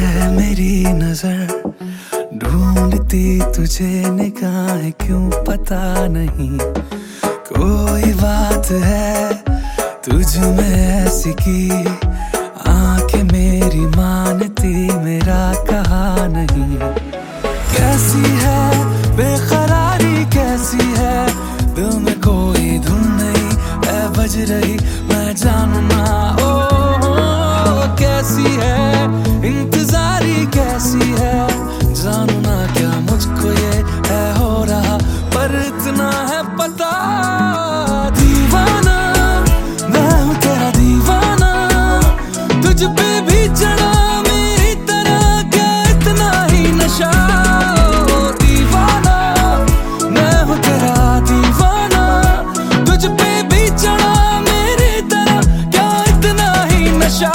है मेरी नजर ढूंढती तुझे निगाहें क्यों पता नहीं। कोई बात है तुझ में ऐसी की आंखें मेरी मानती मेरा कहा नहीं। कैसी है बेकरारी कैसी है दिल में कोई धुन नहीं है बज रही मैं जानू ना। ओ कैसी है इंतजारी कैसी है जानू ना क्या मुझको ये है हो रहा पर इतना है पता। दीवाना मैं हूँ तेरा दीवाना तुझ पे भी चढ़ा मेरी तरह क्या इतना ही नशा। दीवाना मैं हूँ तेरा दीवाना तुझ पे भी चढ़ा मेरी तरह क्या इतना ही नशा।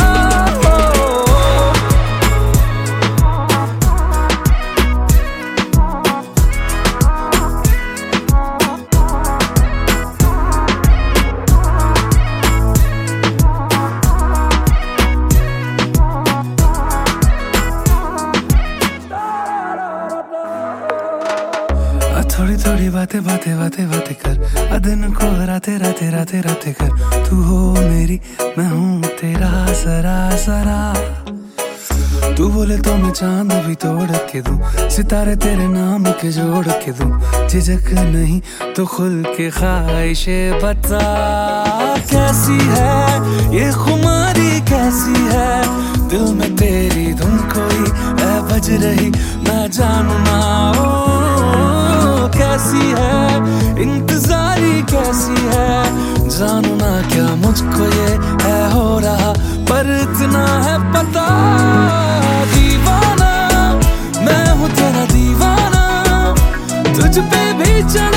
थोड़ी थोड़ी बातें बातें बातें बातें कर दिन को राते राते राते राते कर। तू हो मेरी मैं हूँ तेरा जरा जरा। तू बोले तो मैं चांद भी तोड़ के दूं सितारे तेरे नाम के जोड़ के दूं। झिझक नहीं तो खुल के ख्वाहिशें बता। कैसी है ये खुमारी कैसी है दिल में तेरी धुन कोई है बज रही मैं जानू ना। कैसी है इंतजारी कैसी है जानू ना क्या मुझको ये है हो रहा पर इतना है पता। दीवाना मैं हूँ तेरा दीवाना तुझ पे भी चढ़ा